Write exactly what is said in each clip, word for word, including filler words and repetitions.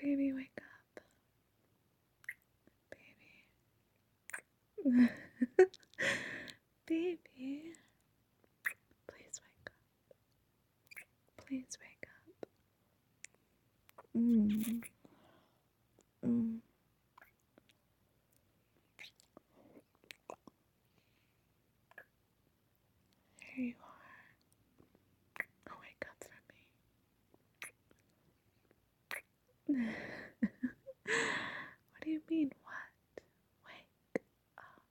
Baby, wake up. Baby. Baby. Please wake up. Please wake up. Mm. Mm. Here you are. Oh, wake up for me. What do you mean, what? Wake up.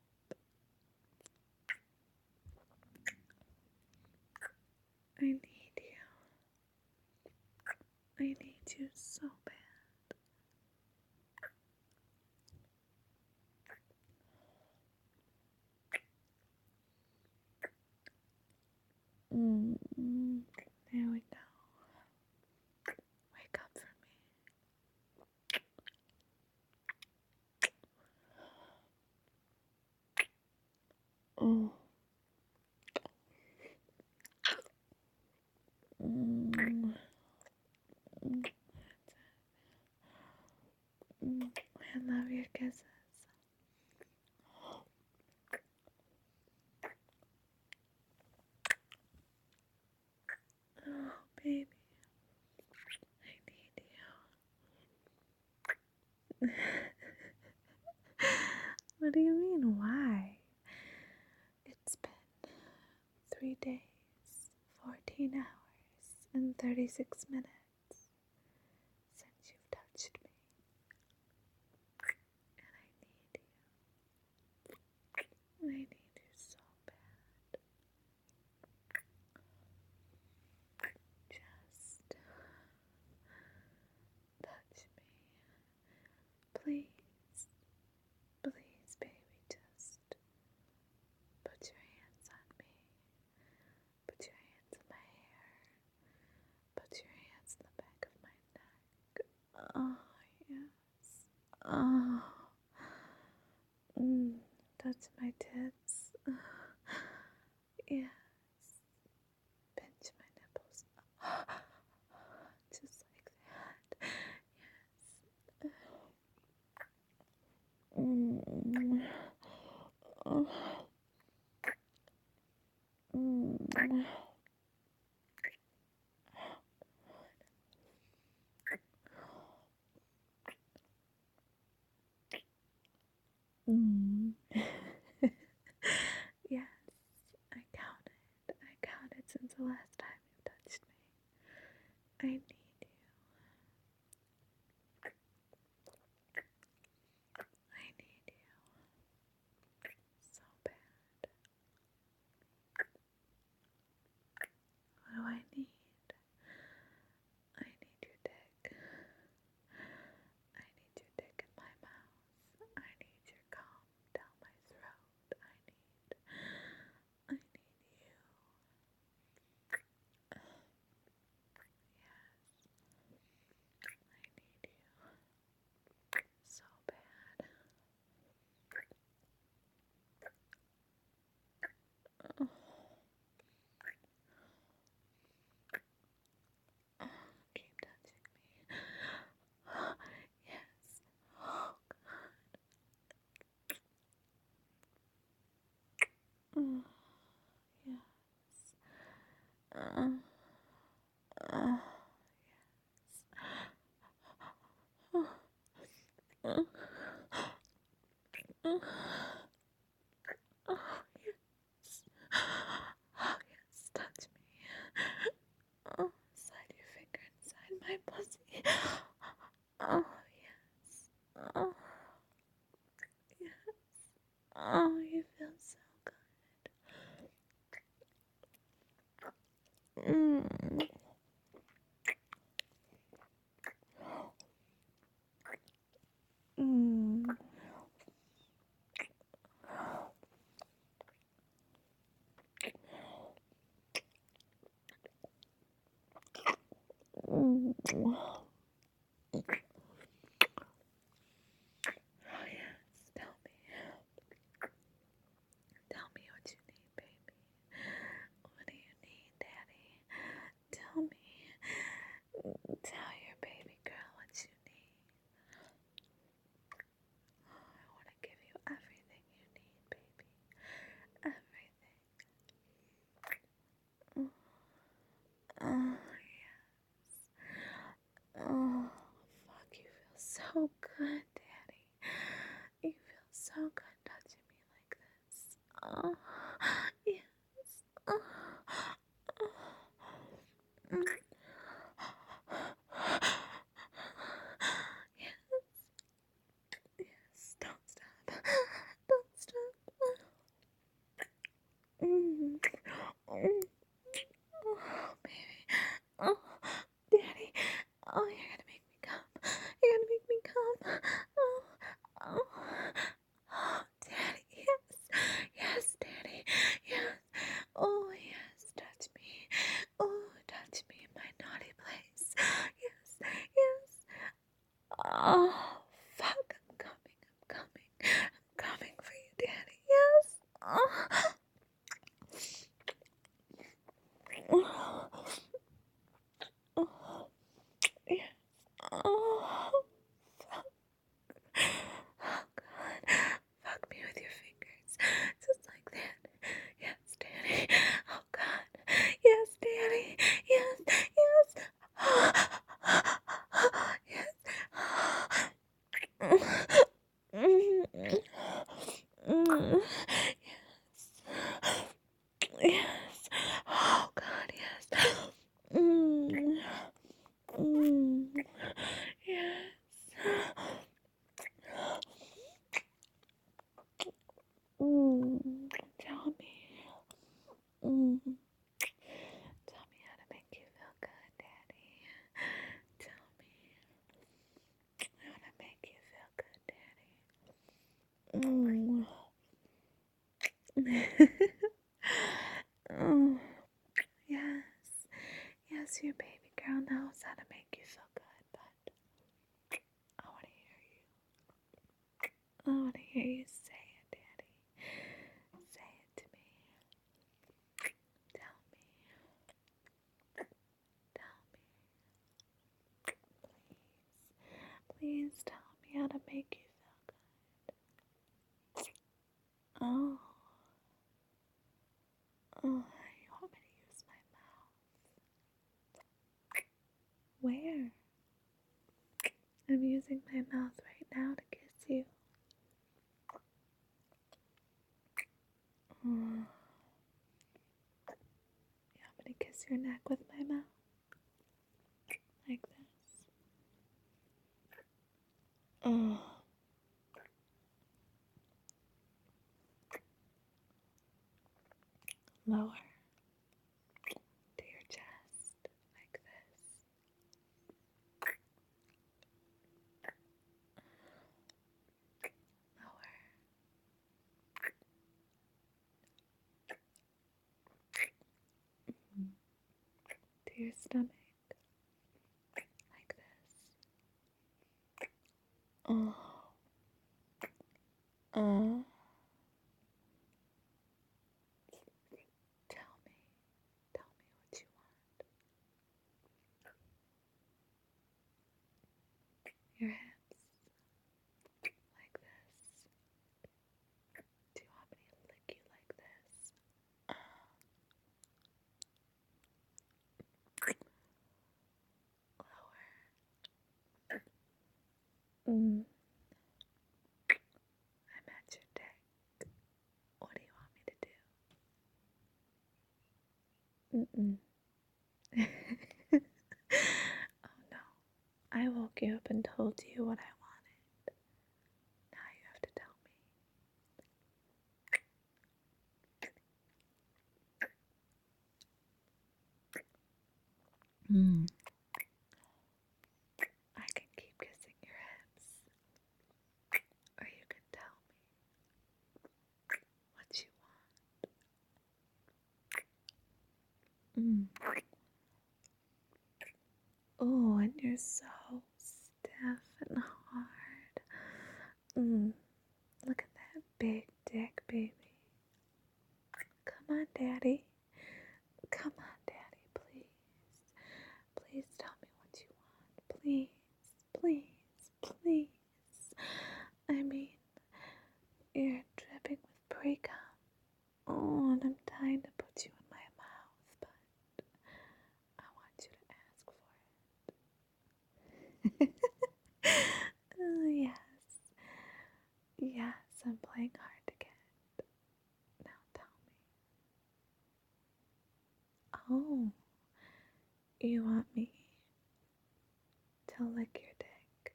I need you. I need you so bad. Mm. There we go. Wake up for me. Oh. Mm. Mm. Mm. I love your kisses. Oh, baby. I need you. What do you mean, why? It's been three days, fourteen hours, and thirty-six minutes since you've touched me. And I need you. I need you so bad. Just touch me. Please, please, baby, just put your hands on me. Put your hands in my hair. Put your hands in the back of my neck. Oh, yes. Oh. Mm. Touch my tits. Yes. Pinch my nipples. Just like that. Yes. Mm. Oh. Mm. Mm. Yes, I counted. I counted since the last time you touched me. I need you. I need you so bad. What do I need? I need your dick. I need your dick in my mouth. I need your cum down my throat. I need, I need you. Yes, I need you so bad. Oh, keep touching me. Yes. Oh, God. Yes. Uh, uh, yes. Uh, uh, oh, yes. Oh, yes. Touch me. Oh, slide your finger inside my pussy. Oh, yes. Oh, yes. Oh, you feel so good. Mm. Mm. Mm. Oh, yes. Tell me. Tell me what you need, baby. What do you need, Daddy? Tell me. Tell your baby girl what you need. Oh, yes. Oh, mm. Yes, yes. Don't stop. Don't stop. Mm. Mm. Oh, baby. Oh, daddy. Oh, you're gonna make me come. You're gonna make me come. Oh, oh. Oh, daddy. Yes. Yes, daddy. Yes. Oh, yes. Touch me. Oh, touch me in my naughty place. Yes. Yes. Oh, fuck. I'm coming. I'm coming. I'm coming for you, daddy. Yes. Oh. Oh. Oh. Yes. Oh. Fuck. Oh, God. Fuck me with your fingers. Just like that. Yes, daddy. Oh, God. Yes, daddy. Yes. Yes. Yes. Yes. Oh, God, yes. Mm. Mm. Yes. Mm. Tell me. Mm. Tell me how to make you feel good, Daddy. Tell me how to make you feel good, Daddy. Mm. Oh, yes. Yes, your baby girl knows how to make you feel good, but I want to hear you. I want to hear you say it, Daddy. Say it to me. Tell me. Tell me. Please. Please tell me how to make you feel good. Oh. Oh, you want me to use my mouth? Where? I'm using my mouth right now to kiss you. Oh. You want me to kiss your neck with my mouth? Like this. Oh. Lower to your chest. Like this. Lower. To your stomach. Like this. Oh. Uh. Tell me. Tell me what you want. Your hips. Like this. Do you want me to lick you like this? Lower. Mm. I'm at your dick. What do you want me to do? Mm-mm. Oh no. I woke you up and told you what I wanted. Now you have to tell me. Mm. I can keep kissing your hips. Or you can tell me what you want. Mm. Oh, and you're so stiff and hard. Mm. Look at that big dick, baby. Come on, Daddy. Come on, Daddy, please. Please tell me what you want. Please, please, please. I mean, you're dripping with pre-cum. Oh, and I'm dying to put you in my mouth, but I want you to ask for it. Oh, yes. Yes, I'm playing hard to get. Now Oh, you want me to lick your dick?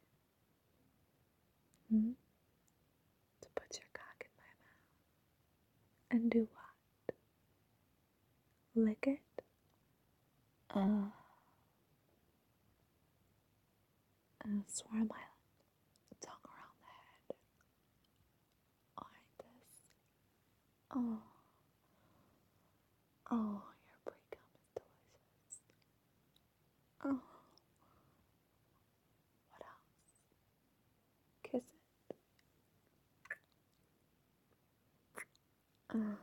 Hmm? To put your cock in my mouth? And do what? Lick it? Uh, and swirl my tongue around the head. Like this. Oh. Oh, your pre-cum is delicious. Oh. What else? Kiss it. Oh.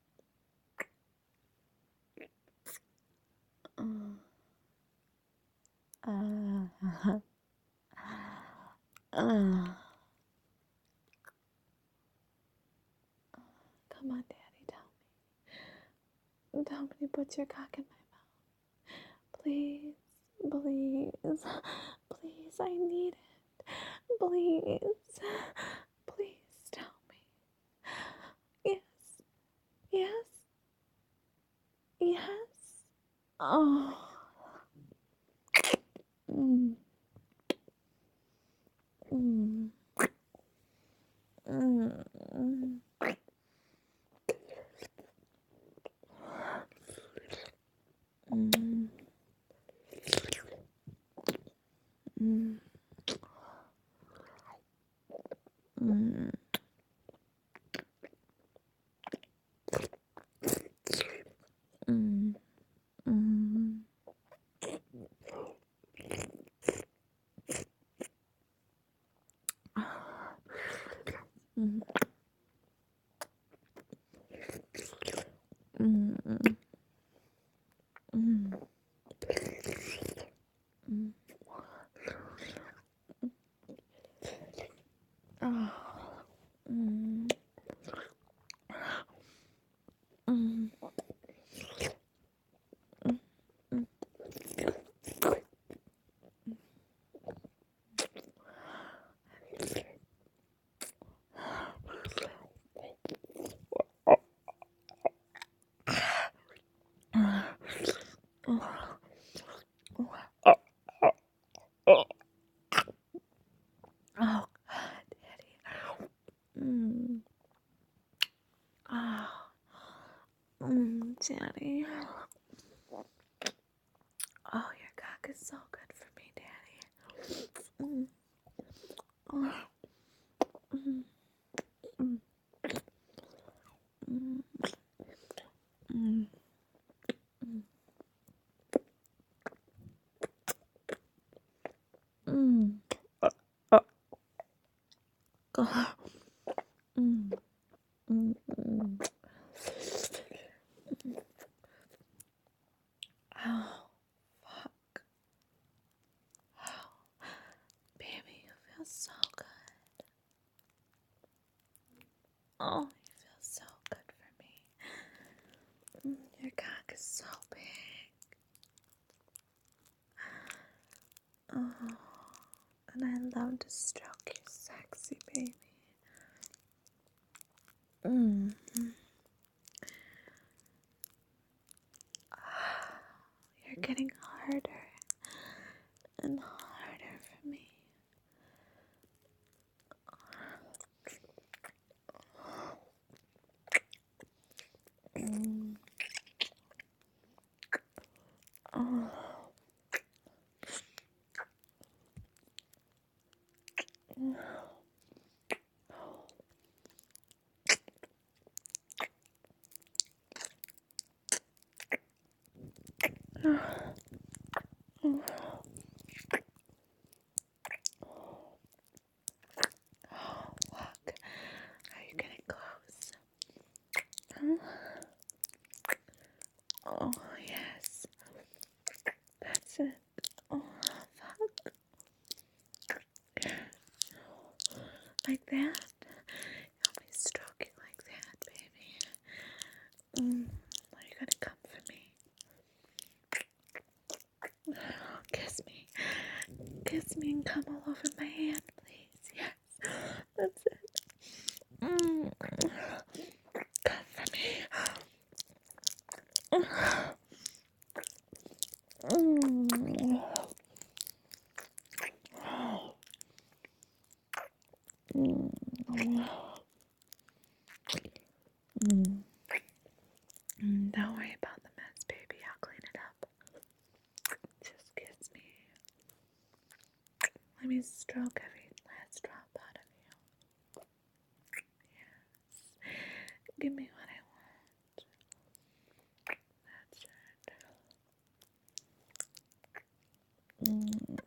Oh. Uh. uh. Come on, Daddy, tell me. Tell me to put your cock in my mouth. Please, please, please, I need it. Please, please tell me. Yes, yes, yes. Oh. Mm. Mm. Mm. Mm. Mm. Mm. Mm. Mm. Mm. Mm. Mm. Mm. Mm. Oh. Mm. Mm. Oh, God, Daddy. Mm. Oh. Mm, Daddy. Oh, your cock is so good for me, Daddy. Mm. Oh. Mm. Mm. Mm. Mm. Mm. Uh, God. Mm. Mm. Mm. Oh, fuck. Oh, baby, you feel so good. Oh, you feel so good for me. Mm, your cock is so big. Oh, and I love to stroke you, sexy baby. Mm. You're getting harder and harder for me. Mm. Oh. Oh, fuck. Are you getting close? Huh? Oh, yes. That's it. Oh, fuck. Like that? Let me stroke you like that, baby. Mm. Are you gonna come for me? Oh, kiss me. Kiss me and come all over my hand, please. Yes. That's it. Mm. Come for me. worry about the mess, baby. I'll clean it up. Just kiss me. Let me stroke every last drop out of you. Yes. Give me what I want. That's it. Mm.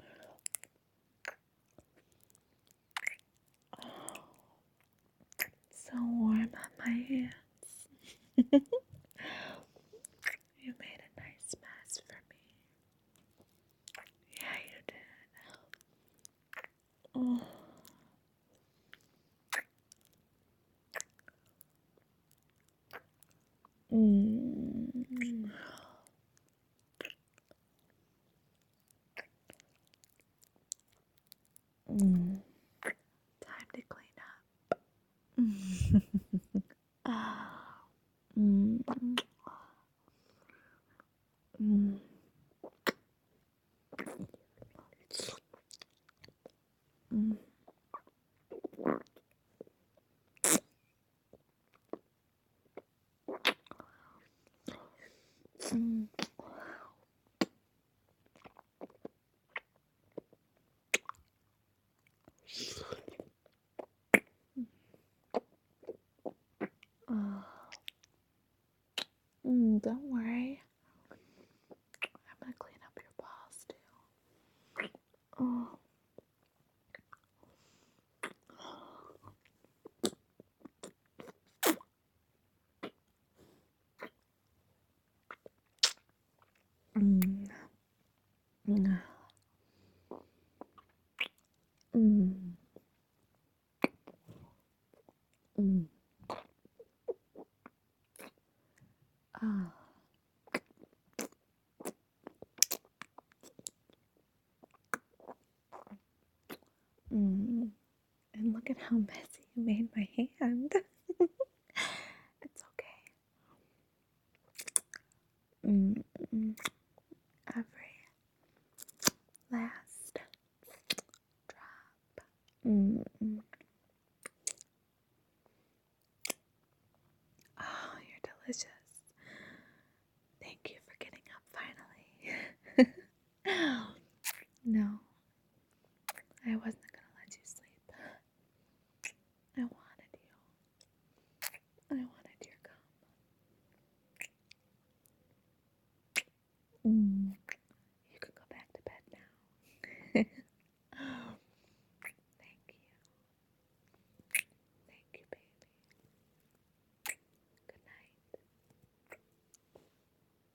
Oh, so warm on my hands. You made a nice mess for me. Yeah, you did. Oh. Mm. Mm. Time to clean up. mm. Mm. Mm. Mm. Oh. Mm, don't worry. I'm gonna clean up your balls too. Oh. Mm. Mm. Mm. Mm. Ah. Mm. And look at how messy you made my hand. It's okay. Mm. Mm. Every last drop. Mm. Mm. Oh, you're delicious. Thank you for getting up finally. No, I wasn't gonna let you sleep. I wanted you. I wanted your cum. Mm. You can go back to bed now.